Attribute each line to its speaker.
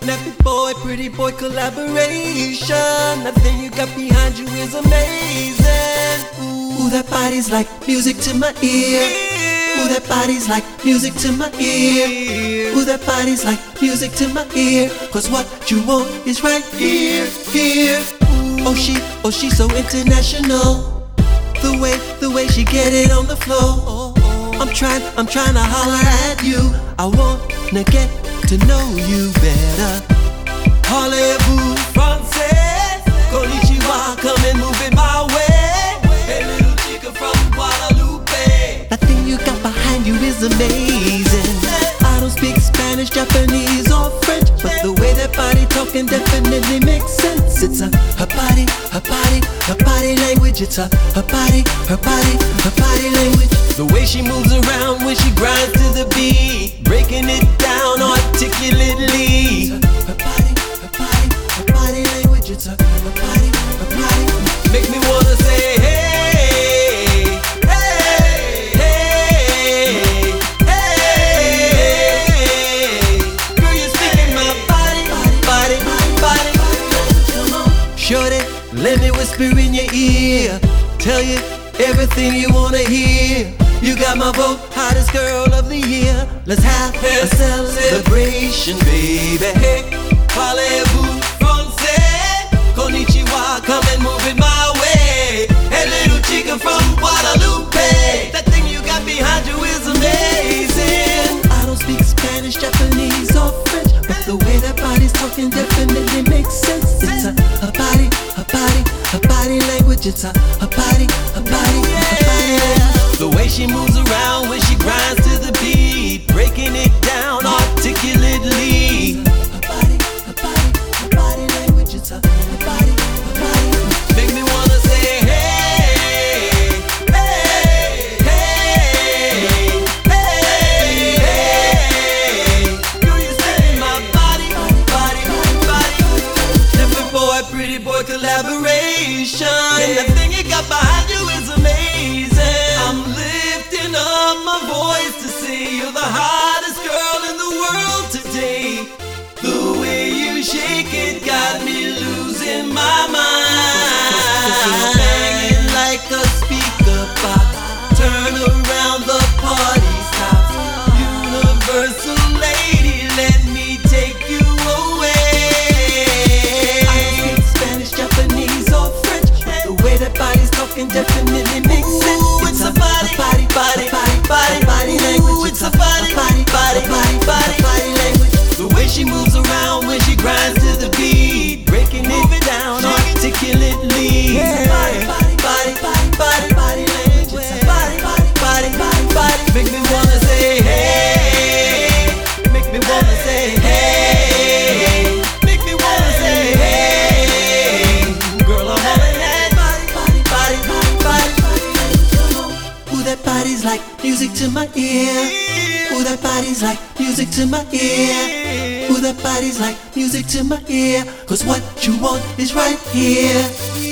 Speaker 1: that big boy, pretty boy collaboration. That thing you got behind you is amazing. Ooh, that body's like music to my ear. Ooh, that body's like music to my ear. Ooh, that body's like music to my ear. Cause what you want is right here, here. Oh, she's so international. The way she get it on the floor. I'm trying to holler at you. I wanna get to know you better. Parlez-vous français? Konnichiwa, come and move it my way. Hey little chica from Guadalupe. That thing you got behind you is amazing. I don't speak Spanish, Japanese or French, but the way that body talking definitely makes sense. It's her body language. It's her body language. The way she moves around when she grinds to the beat, breaking it down articulately. Her body language. It's her body. Make me wanna say hey, hey, hey, hey. Girl, you're speaking my body. Come on, shorty, let me whisper in your ear, tell you everything you wanna hear. You got my vote, hottest girl of the year. Let's have a celebration, baby. Hey, parlez-vous français? Konnichiwa, come and move it my way. Hey, little chica from Guadalupe. That thing you got behind you is amazing. I don't speak Spanish, Japanese or French, but the way that body's talking definitely makes sense. It's her body language. It's her body language. The way she moves around when she grinds to the beat, breaking it down articulately. Her body language. It's her body. Make me wanna say hey, hey, hey, hey, hey. Girl, you're saying my body. Different boy, pretty boy collaboration. And the thing you got behind you is amazing. I'm lifting up my voice to say you're the hottest girl in the world today. The way you shake it got me losing my mind. Banging like a speaker box, turn around, the party stops. Universal lady, let me take you away. I don't speak Spanish, Japanese or French, but the way that body's talking definitely makes sense. It's a body language. It's a body language. The way she moves around when she grinds to the beat, breaking it down articulately. Yeah. Body language. It's a body. Make me wanna say hey. Make me wanna say hey. Make me wanna say hey. Girl, I'm all in that body. Ooh, that body's like music to my ear. Ooh, that body's like music to my ear. Ooh, that body's like music to my ear. Cause what you want is right here.